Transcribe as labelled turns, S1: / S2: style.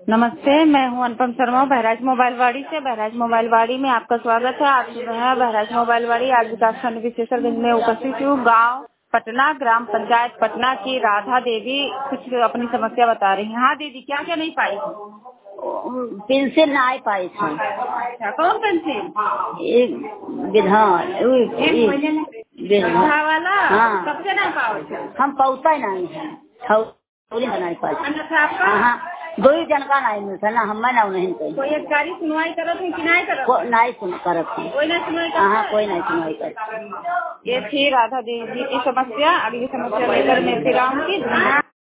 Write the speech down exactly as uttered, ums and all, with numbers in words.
S1: नमस्ते, मैं हूं अनुपम शर्मा, बहराइच मोबाइल वाड़ी से। बहराइच मोबाइल वाड़ी में आपका स्वागत है। आप सुन रहे हैं बहराइच मोबाइल वाड़ी। आज विकासखंड विशेषरगंज में उपस्थित हूँ। गांव पटना, ग्राम पंचायत पटना की राधा देवी कुछ अपनी समस्या बता रही हैं। हाँ दीदी, क्या क्या नहीं पाई?
S2: पेंसिल ना आई पाई था।
S1: अच्छा, कौन पेंसिल?
S2: एक विधान
S1: विधा वाला।
S2: हाँ,
S1: सबसे नहीं पाओ?
S2: हम पौसा ही नहीं है, थोड़ी नहीं पाई।
S1: आपका
S2: हाँ, दो ही जनका नहीं मिलता ना, हम ना नहीं कही।
S1: कोई अधिकारी सुनवाई करत है कि नहीं करत?
S2: को नहीं सुन करत है।
S1: कोई नहीं सुनवाई करत?
S2: हाँ, कोई नहीं सुनवाई करत।
S1: ये थी राधा देवी की समस्या। अगली समस्या लेकर मैं फिर आऊंगी।